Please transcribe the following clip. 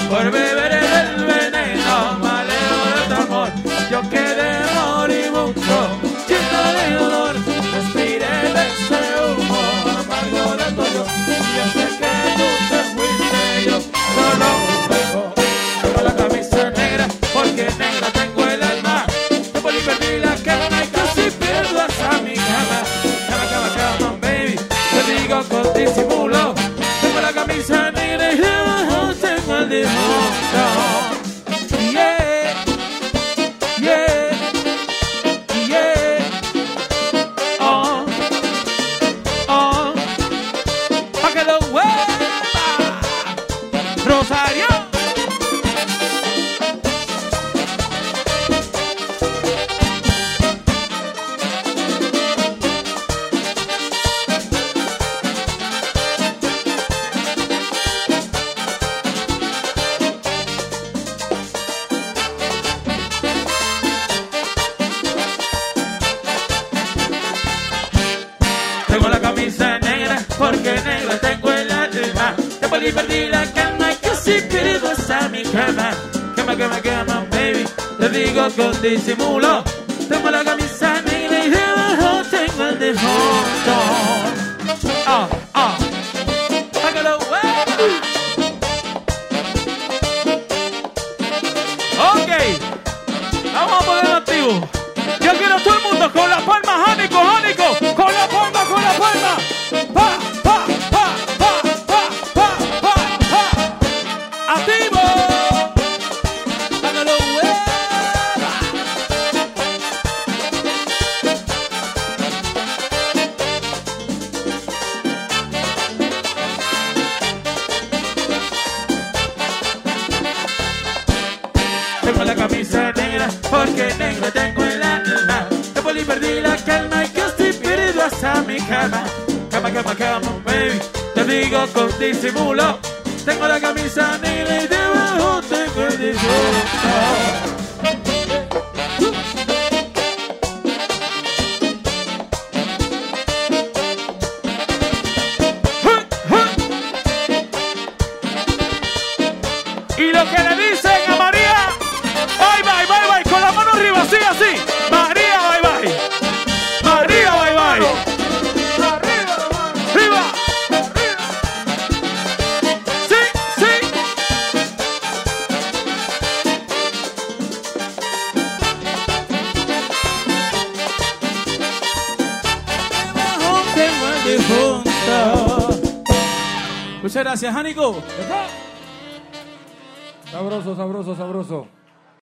por beber el veneno maleo de tu amor. Yo quedé moribundo, lleno de dolor, respiré de ese humo amargo de tu olor. Yo sé que tú te fuiste, yo solo vengo. Tengo la camisa negra porque negra tengo el alma. Yo por ahí perdí la cama y casi pierdo hasta mi cama. Cama, baby, te digo con disimulo. Tengo la camisa negra y debajo tengo el difunto. Yeah, yeah, yeah. Oh, oh, pa' que lo hueva, Rosario. Tengo la camisa negra porque negra tengo el alma. Te perdí, perdí la calma y casi pierdo hasta mi cama. Quema, baby, te digo con disimulo. Tengo la camisa negra y debajo tengo el defunto. Hágalo, ok, vamos a ponerlo activo. Yo quiero todo el mundo con la palma, Jánico, con la palma. Pa, pa, pa, pa, pa, pa, pa, pa. Activo. Hágalo, Tengo la camisa negra porque negra tengo el alma. Te poli perdí la calma y casi pierdo hasta mi cama. Cama, baby, te digo con disimulo. Tengo la camisa negra y debajo tengo el difunto. Y lo que le dicen a María, bye, con la mano arriba, así, María, bye. María, bye. Arriba. Sí. Debajo tengo el difunto. Muchas gracias, Jánico. Sabroso.